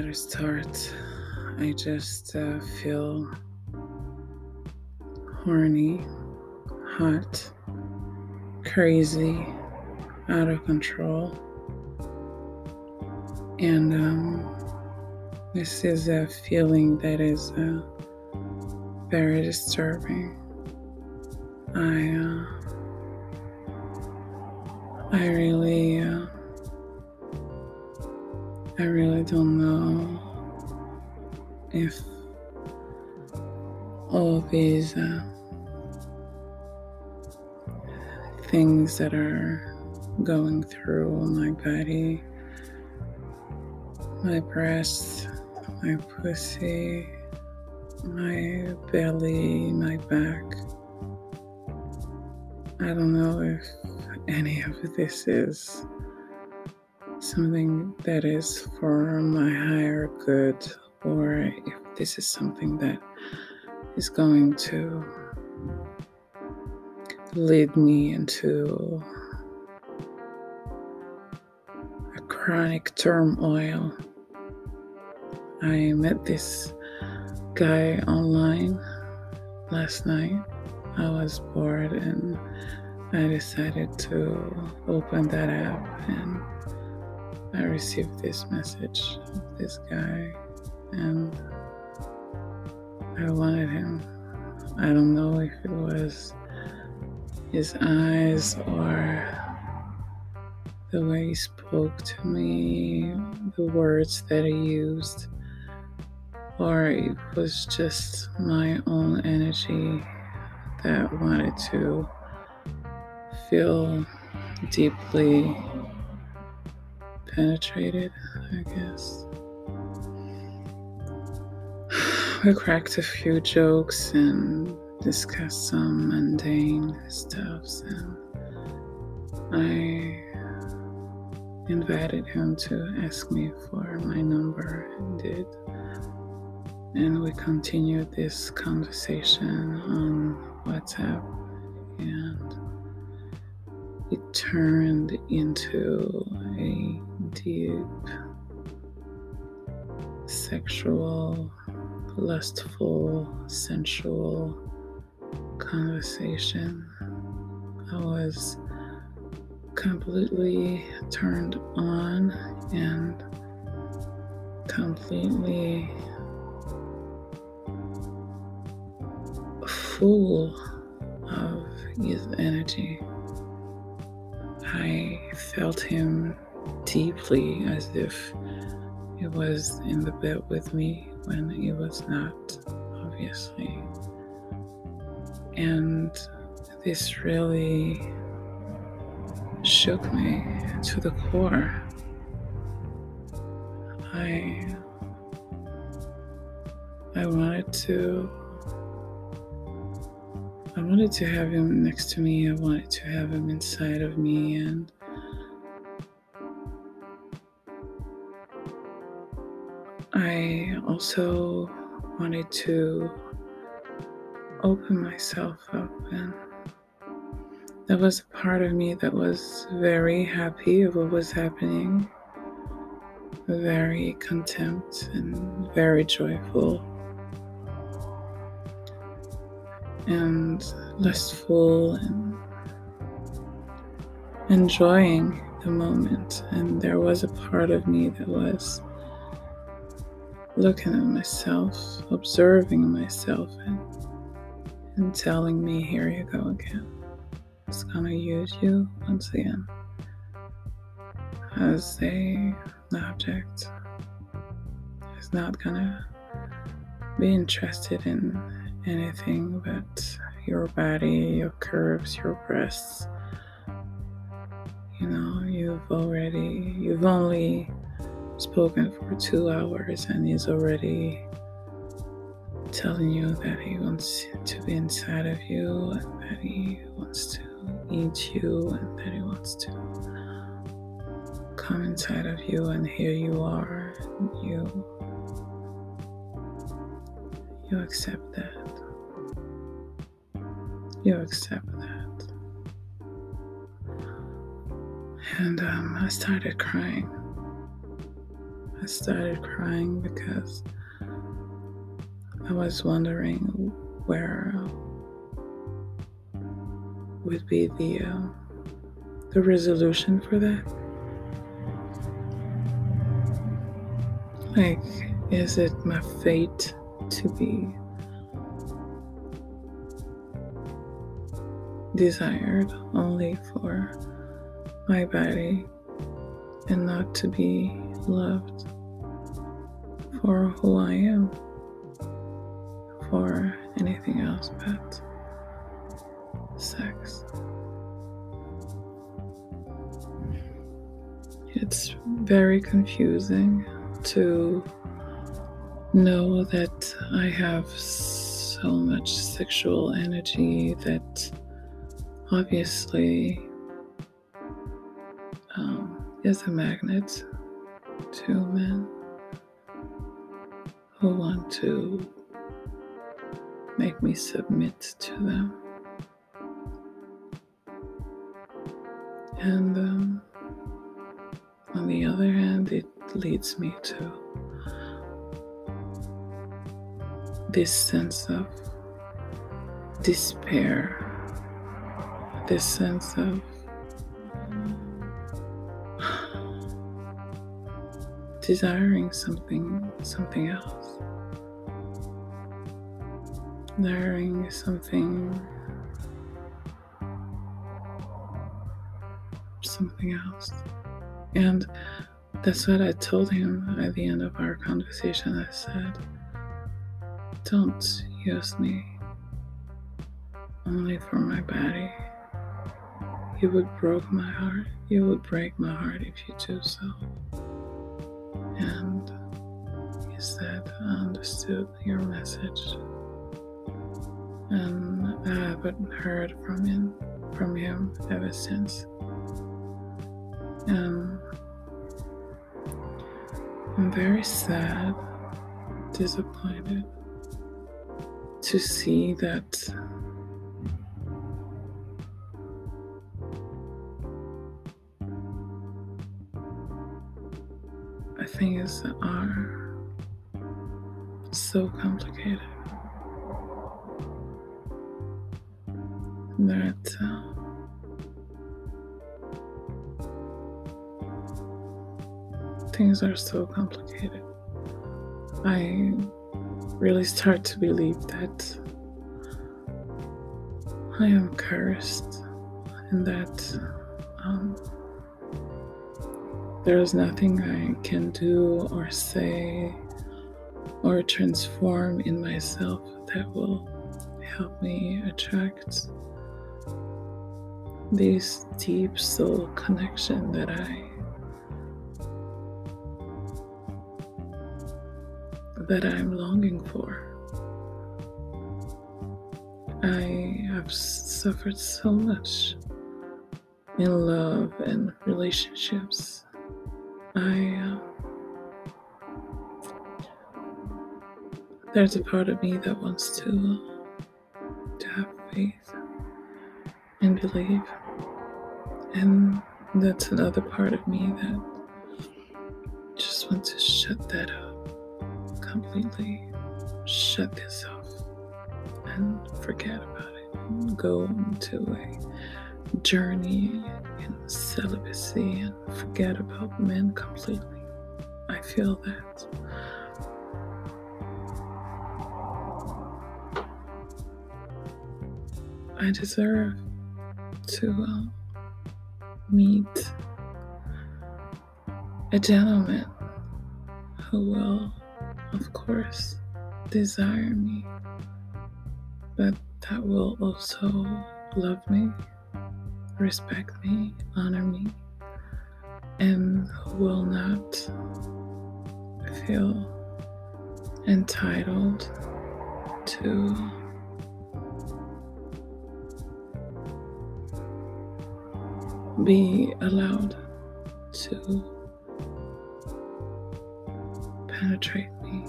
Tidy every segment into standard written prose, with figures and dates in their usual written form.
to start. I just feel horny, hot, crazy, out of control. And this is a feeling that is very disturbing. I really don't know if all these things that are going through my body, my breasts, my pussy, my belly, my back, I don't know if any of this is something that is for my higher good, or if this is something that is going to lead me into a chronic turmoil. I met this guy online last night. I was bored and I decided to open that app, and I received this message of this guy, and I wanted him. I don't know if it was his eyes or the way he spoke to me, the words that he used, or it was just my own energy that wanted to feel deeply penetrated, I guess. We cracked a few jokes and discussed some mundane stuffs, and I invited him to ask me for my number, and did. And we continued this conversation on WhatsApp, and it turned into a deep, sexual, lustful, sensual conversation. I was completely turned on and completely full of his energy. I felt him deeply, as if he was in the bed with me when he was not, obviously. And this really shook me to the core. I wanted to have him next to me. I wanted to have him inside of me, and I also wanted to open myself up, and there was a part of me that was very happy of what was happening, very content and very joyful and lustful and enjoying the moment. And there was a part of me that was looking at myself, observing myself, and telling me, here you go again. It's gonna use you once again as an object. It's not gonna be interested in anything but your body, your curves, your breasts. You know, you've only spoken for 2 hours, and he's already telling you that he wants to be inside of you, and that he wants to eat you, and that he wants to come inside of you, and here you are, and you accept that. You accept that. And I started crying. started crying because I was wondering where would be the resolution for that. Like, is it my fate to be desired only for my body and not to be loved for who I am, for anything else but sex? It's very confusing to know that I have so much sexual energy that obviously is a magnet to men who want to make me submit to them. And on the other hand, it leads me to this sense of despair, this sense of desiring something else, desiring something else. And that's what I told him at the end of our conversation. I said, don't use me only for my body. You would break my heart. You would break my heart if you do so. And he said, I understood your message. And I haven't heard from him ever since. And I'm very sad, disappointed to see that things are so complicated that things are so complicated. I really start to believe that I am cursed and that there is nothing I can do or say or transform in myself that will help me attract this deep soul connection that I'm longing for. I have suffered so much in love and relationships. There's a part of me that wants to have faith and believe, and that's another part of me that just wants to shut that up completely, shut this off and forget about it, and go into a journey in celibacy and forget about men completely. I feel that. I deserve to meet a gentleman who will, of course, desire me, but that will also love me, respect me, honor me, and who will not feel entitled to be allowed to penetrate me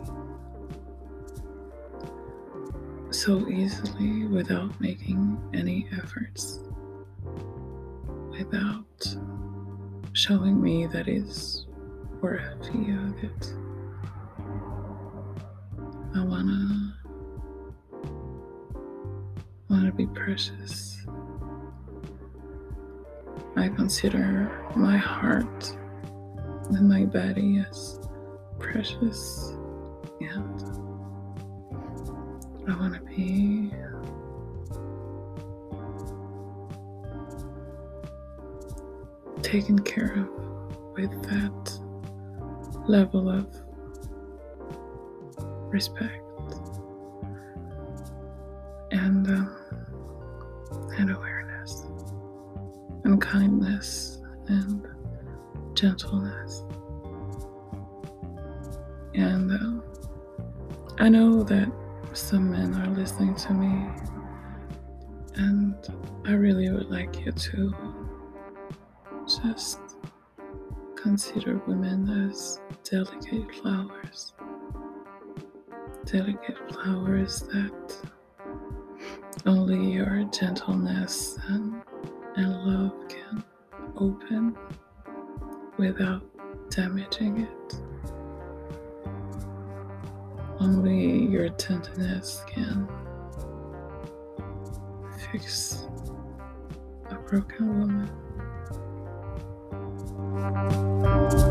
so easily without making any efforts, without showing me that is worthy of it. I wanna be precious. I consider my heart and my body as precious, and I want to be taken care of with that level of respect and awareness and kindness and gentleness. And I know that some men are listening to me, and I really would like you to just consider women as delicate flowers that only your gentleness and love can open without damaging it. Only your tenderness can fix a broken woman.